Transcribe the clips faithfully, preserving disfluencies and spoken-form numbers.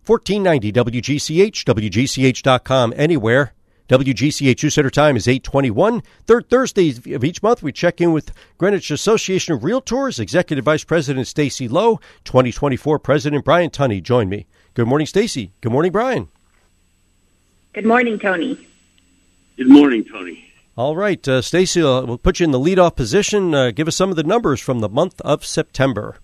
fourteen ninety W G C H, W G C H dot com, anywhere. W G C H Center time is eight twenty-one. Third Thursdays of each month, we check in with Greenwich Association of Realtors, Executive Vice President Stacy Lowe, twenty twenty-four President Brian Tunney. Join me. Good morning, Stacy. Good morning, Brian. Good morning, Tony. Good morning, Tony. All right, uh, Stacy, uh, we'll put you in the leadoff position. Uh, give us some of the numbers from the month of September.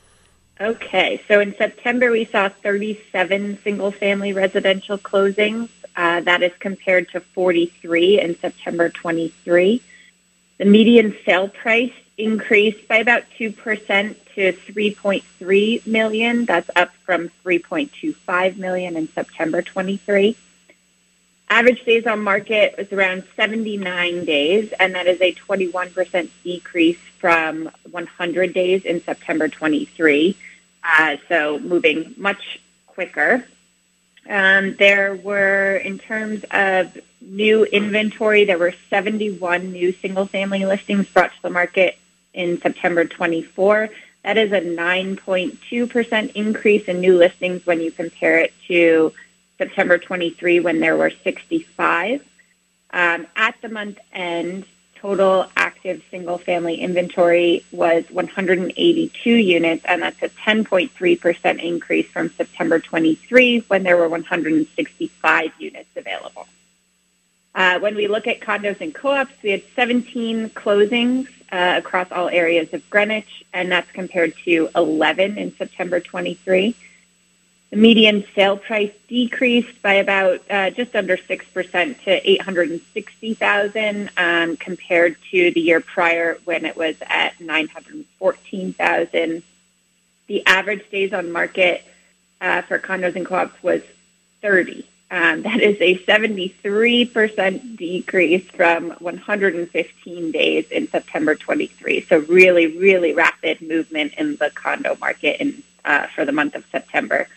Okay, so in September, we saw thirty-seven single-family residential closings. Uh, that is compared to forty-three in September twenty-three. The median sale price increased by about two percent to three point three million dollars. That's up from three point two five million dollars in September twenty-three. Average days on market was around seventy-nine days, and that is a twenty-one percent decrease from one hundred days in September twenty-three. Uh, so moving much quicker. Um, there were, in terms of new inventory, there were seventy-one new single-family listings brought to the market in September twenty-four. That is a nine point two percent increase in new listings when you compare it to September twenty-three, when there were sixty-five. Um, at the month end, total active single-family inventory was one hundred eighty-two units, and that's a ten point three percent increase from September twenty-three, when there were one hundred sixty-five units available. Uh, when we look at condos and co-ops, we had seventeen closings uh, across all areas of Greenwich, and that's compared to eleven in September twenty-three. The median sale price decreased by about uh, just under six percent to eight hundred sixty thousand dollars um, compared to the year prior, when it was at nine hundred fourteen thousand dollars. The average days on market uh, for condos and co-ops was thirty. Um, that is a seventy-three percent decrease from one hundred fifteen days in September twenty-three. So really, really rapid movement in the condo market in, uh, for the month of September.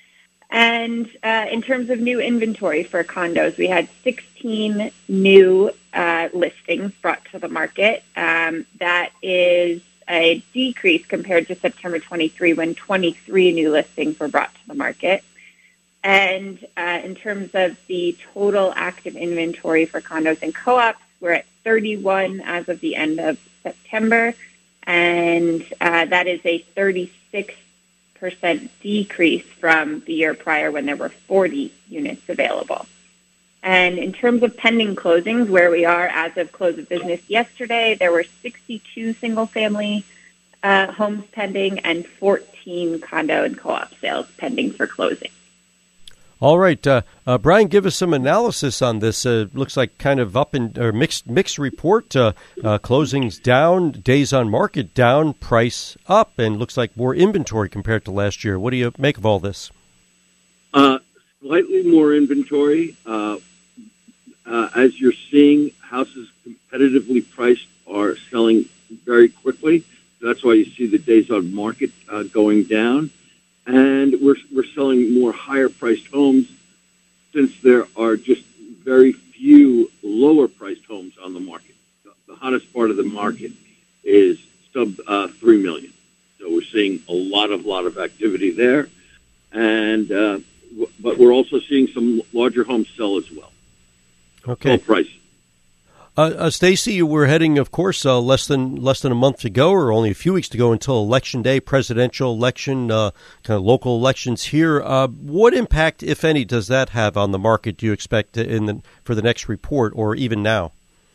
And uh, in terms of new inventory for condos, we had sixteen new uh, listings brought to the market. Um, that is a decrease compared to September twenty-three, when twenty-three new listings were brought to the market. And uh, in terms of the total active inventory for condos and co-ops, we're at thirty-one as of the end of September, and uh, that is a thirty-six percent decrease from the year prior, when there were forty units available. And in terms of pending closings, where we are as of close of business yesterday, there were sixty-two single-family uh, homes pending and fourteen condo and co-op sales pending for closing. All right, uh, uh, Brian, give us some analysis on this. Uh, looks like kind of up in or mixed mixed report. Uh, uh, closings down, days on market down, price up, and looks like more inventory compared to last year. What do you make of all this? Uh, slightly more inventory. Uh, uh, as you're seeing, houses competitively priced are selling very quickly. That's why you see the days on market uh, going down. And we're we're selling more higher-priced homes, since there are just very few lower-priced homes on the market. The, the hottest part of the market is sub uh, three million. So we're seeing a lot of lot of activity there, and uh, w- but we're also seeing some larger homes sell as well. Okay. Low price. Uh, uh, Stacy, we're heading, of course, uh, less than less than a month to go, or only a few weeks to go until Election Day, presidential election, uh, kind of local elections here. Uh, what impact, if any, does that have on the market? Do you expect in the for the next report, or even now?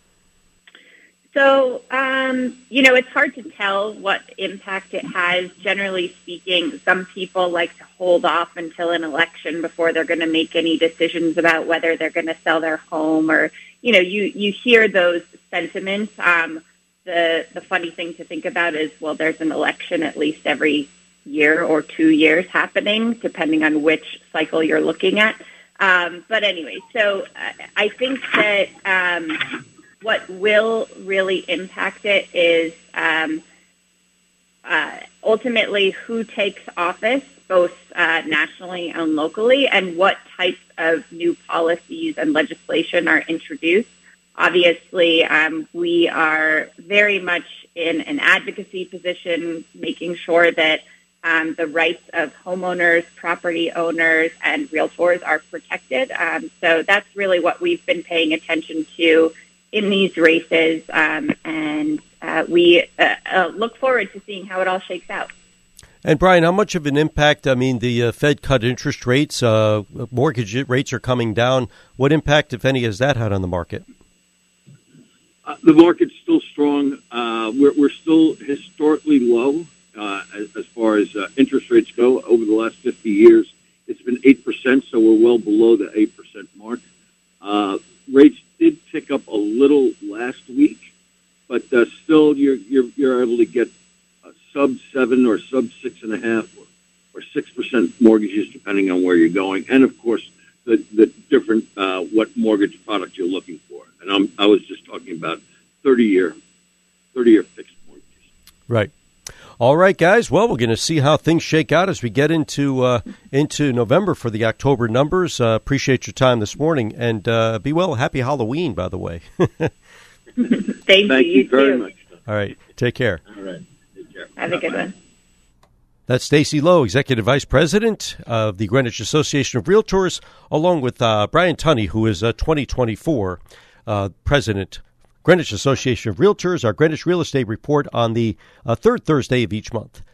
So, um, you know, it's hard to tell what impact it has. Generally speaking, some people like to hold off until an election before they're going to make any decisions about whether they're going to sell their home, or, you know, you, you hear those sentiments. Um, the, the funny thing to think about is, well, there's an election at least every year or two years happening, depending on which cycle you're looking at. Um, but anyway, so uh, I think that um, what will really impact it is um, uh, ultimately who takes office, both uh, nationally and locally, and what types of new policies and legislation are introduced. Obviously, um, we are very much in an advocacy position, making sure that Um, the rights of homeowners, property owners, and realtors are protected. Um, so that's really what we've been paying attention to in these races, um, and uh, we uh, uh, look forward to seeing how it all shakes out. And Brian, how much of an impact, I mean, the uh, Fed cut interest rates, uh, mortgage rates are coming down. What impact, if any, has that had on the market? Uh, the market's still strong. Uh, we're, we're still historically low. Uh, as, as far as uh, interest rates go, over the last fifty years, it's been eight percent, so we're well below the eight percent mark. Uh, rates did tick up a little last week, but uh, still you're, you're, you're able to get a sub seven or sub six and a half or, or six percent mortgages, depending on where you're going. And, of course, the, the different uh, what mortgage product you're looking for. And I'm, I was just talking about thirty-year thirty-year fixed mortgages. Right. All right, guys. Well, we're going to see how things shake out as we get into uh, into November for the October numbers. Uh, appreciate your time this morning, and uh, be well. Happy Halloween, by the way. Thank, Thank you, you very too. much. All right. Take care. All right. Take care. Have a good one. That's Stacy Lowe, Executive Vice President of the Greenwich Association of Realtors, along with uh, Brian Tunney, who is uh, twenty twenty-four uh, President, Greenwich Association of Realtors, our Greenwich Real Estate Report on the uh, third Thursday of each month.